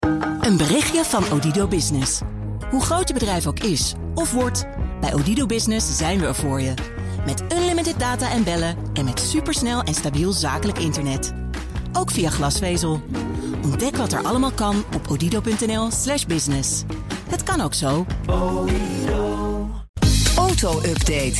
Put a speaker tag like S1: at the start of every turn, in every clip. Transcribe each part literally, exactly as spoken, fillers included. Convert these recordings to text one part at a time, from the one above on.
S1: Een berichtje van Odido Business. Hoe groot je bedrijf ook is of wordt, bij Odido Business zijn we er voor je. Met unlimited data en bellen en met supersnel en stabiel zakelijk internet. Ook via glasvezel. Ontdek wat er allemaal kan op odido.nl slash business. Het kan ook zo.
S2: Auto-update.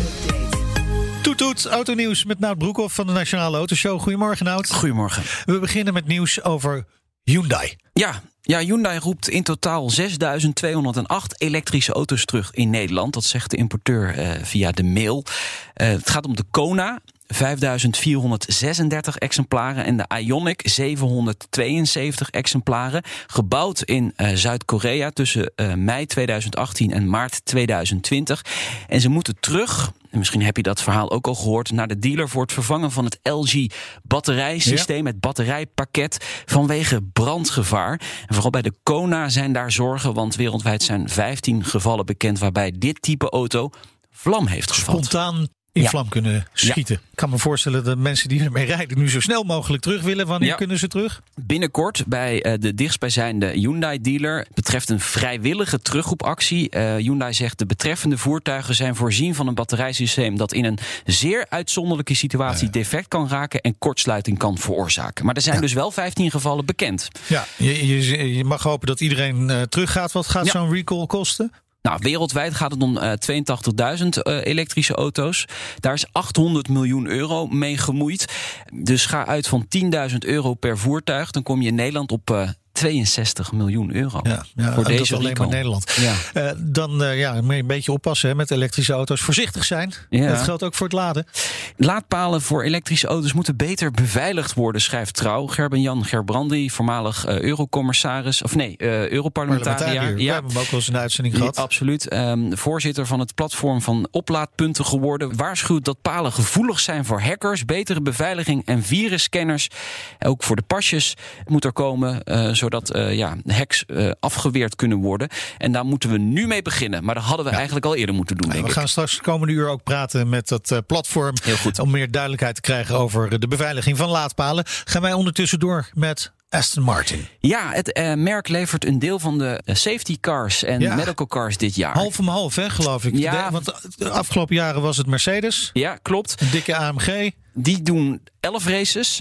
S3: Toet toet, autonieuws met Nout Broekhoff van de Nationale Autoshow. Goedemorgen, Nout.
S4: Goedemorgen.
S3: We beginnen met nieuws over Hyundai.
S4: Ja, ja, Hyundai roept in totaal zesduizend tweehonderdacht elektrische auto's terug in Nederland. Dat zegt de importeur uh, via de mail. Uh, het gaat om de Kona, vijfduizend vierhonderdzesendertig exemplaren. En de Ioniq, zevenhonderdtweeënzeventig exemplaren. Gebouwd in uh, Zuid-Korea tussen uh, mei tweeduizend achttien en maart tweeduizend twintig. En ze moeten terug, en misschien heb je dat verhaal ook al gehoord, naar de dealer voor het vervangen van het L G batterijsysteem, ja. Het batterijpakket, vanwege brandgevaar. En vooral bij de Kona zijn daar zorgen, want wereldwijd zijn vijftien gevallen bekend waarbij dit type auto vlam heeft gevat.
S3: Spontaan in
S4: ja.
S3: vlam kunnen schieten. Ja. Ik kan me voorstellen dat mensen die ermee rijden nu zo snel mogelijk terug willen. Wanneer ja. kunnen ze terug?
S4: Binnenkort bij uh, de dichtstbijzijnde Hyundai-dealer. Het betreft een vrijwillige terugroepactie. Uh, Hyundai zegt de betreffende voertuigen zijn voorzien van een batterijsysteem dat in een zeer uitzonderlijke situatie ja. defect kan raken en kortsluiting kan veroorzaken. Maar er zijn ja. dus wel vijftien gevallen bekend.
S3: Ja, je, je, je mag hopen dat iedereen uh, teruggaat. Wat gaat ja. zo'n recall kosten?
S4: Nou, wereldwijd gaat het om uh, tweeëntachtigduizend uh, elektrische auto's. Daar is achthonderd miljoen euro mee gemoeid. Dus ga uit van tienduizend euro per voertuig. Dan kom je in Nederland op uh, tweeënzestig miljoen euro.
S3: Ja, ja, voor deze alleen maar in Nederland. Ja. Uh, dan uh, ja, moet je een beetje oppassen hè, met elektrische auto's. Voorzichtig zijn. Ja. Dat geldt ook voor het laden.
S4: Laadpalen voor elektrische auto's moeten beter beveiligd worden, schrijft Trouw. Gerben-Jan Gerbrandy, voormalig uh, eurocommissaris, of nee, uh, Europarlementariër.
S3: Ja. We hebben hem ook wel eens een uitzending gehad.
S4: Ja, absoluut. Um, voorzitter van het platform van oplaadpunten geworden. Waarschuwt dat palen gevoelig zijn voor hackers. Betere beveiliging en virusscanners. Ook voor de pasjes moet er komen, uh, zodat uh, ja, hacks uh, afgeweerd kunnen worden. En daar moeten we nu mee beginnen. Maar dat hadden we ja. eigenlijk al eerder moeten doen,
S3: ja,
S4: denk
S3: we
S4: ik.
S3: We gaan straks de komende uur ook praten met dat uh, platform.
S4: Heel goed.
S3: Om meer duidelijkheid te krijgen over de beveiliging van laadpalen. Gaan wij ondertussen door met Aston Martin.
S4: Ja, het uh, merk levert een deel van de uh, safety cars en ja. medical cars dit jaar.
S3: Half om half, hè, geloof ik.
S4: Ja.
S3: De, want de afgelopen jaren was het Mercedes.
S4: Ja, klopt.
S3: Een dikke A M G.
S4: Die doen elf races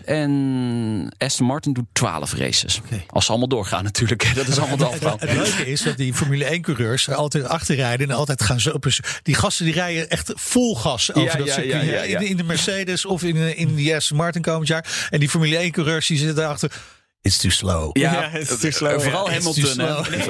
S4: en Aston Martin doet twaalf races. Okay. Als ze allemaal doorgaan natuurlijk. Dat is allemaal de afbouw.
S3: Het leuke is dat die Formule één-coureurs er altijd achterrijden en altijd gaan zo. Die gasten die rijden echt vol gas over
S4: ja,
S3: dat
S4: ja,
S3: circuit.
S4: ja, ja, ja.
S3: In, in de Mercedes of in, in die Aston Martin komend jaar. En die Formule één-coureurs die zitten daarachter. It's too slow.
S4: Ja,
S5: ja it's too slow.
S4: Vooral
S5: ja.
S4: Hamilton.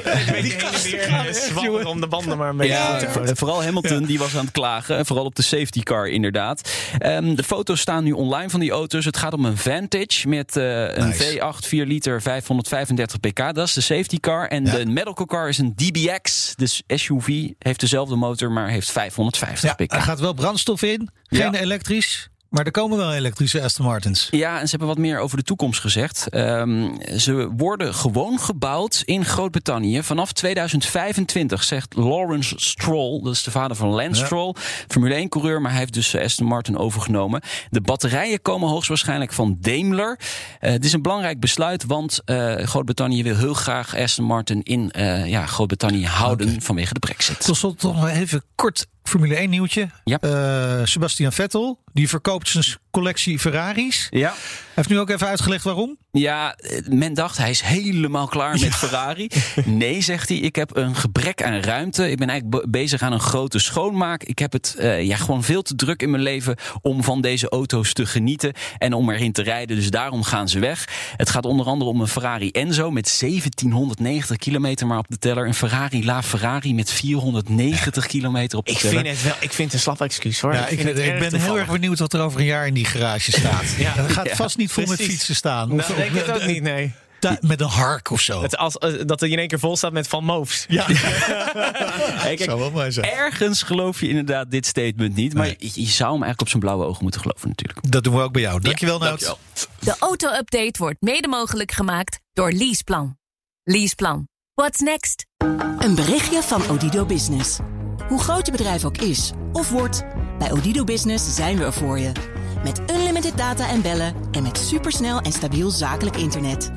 S5: Zwanger om de banden maar een beetje
S4: ja,
S5: te voeten.
S4: Vooral Hamilton, ja. die was aan het klagen. Vooral op de safety car inderdaad. Um, de foto's staan nu online van die auto's. Het gaat om een Vantage met uh, een nice. V acht vier liter vijfhonderdvijfendertig pk. Dat is de safety car. En ja. de medical car is een D B X. Dus S U V heeft dezelfde motor, maar heeft vijfhonderdvijftig
S3: ja,
S4: pk.
S3: Er gaat wel brandstof in. Geen
S4: ja.
S3: elektrisch. Maar er komen wel elektrische Aston Martins.
S4: Ja, en ze hebben wat meer over de toekomst gezegd. Um, ze worden gewoon gebouwd in Groot-Brittannië vanaf tweeduizend vijfentwintig, zegt Lawrence Stroll. Dat is de vader van Lance ja. Stroll, Formule één-coureur, maar hij heeft dus Aston Martin overgenomen. De batterijen komen hoogstwaarschijnlijk van Daimler. Uh, het is een belangrijk besluit, want uh, Groot-Brittannië wil heel graag Aston Martin in uh, ja, Groot-Brittannië houden okay. vanwege de Brexit.
S3: Tot slot nog even kort Formule één nieuwtje.
S4: Ja.
S3: Uh, Sebastian Vettel, die verkoopt zijn collectie Ferraris.
S4: Ja.
S3: Hij heeft nu ook even uitgelegd waarom.
S4: Ja, men dacht hij is helemaal klaar met ja. Ferrari. Nee, zegt hij, ik heb een gebrek aan ruimte. Ik ben eigenlijk be- bezig aan een grote schoonmaak. Ik heb het uh, ja, gewoon veel te druk in mijn leven om van deze auto's te genieten en om erin te rijden. Dus daarom gaan ze weg. Het gaat onder andere om een Ferrari Enzo met zeventienhonderdnegentig kilometer maar op de teller. Een Ferrari La Ferrari met vierhonderdnegentig kilometer op de
S5: ik
S4: teller.
S5: Vind het wel, ik vind het een slap excuus hoor.
S3: Ja, ik, ik, ik ben heel erg benieuwd wat er over een jaar in die garage staat. Ja. Er gaat vast niet vol
S5: Precies.
S3: met fietsen staan.
S5: Nou, denk ik het ook niet, nee.
S3: Da- met een hark of zo.
S5: Het als, uh, dat er in één keer vol staat met Van Moofs.
S3: Ja.
S4: Hey, kijk, zou wel mooi zijn. Ergens geloof je inderdaad dit statement niet. Maar nee. je, je zou hem eigenlijk op zijn blauwe ogen moeten geloven natuurlijk.
S3: Dat doen we ook bij jou. Dankjewel, ja, Nout.
S2: De auto-update wordt mede mogelijk gemaakt door Leaseplan. Leaseplan. What's next?
S1: Een berichtje van Odido Business. Hoe groot je bedrijf ook is of wordt, bij Odido Business zijn we er voor je. Met unlimited data en bellen en met supersnel en stabiel zakelijk internet.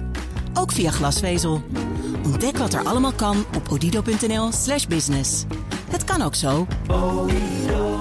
S1: ook via glasvezel. Ontdek wat er allemaal kan op odido punt n l slash business. Het kan ook zo.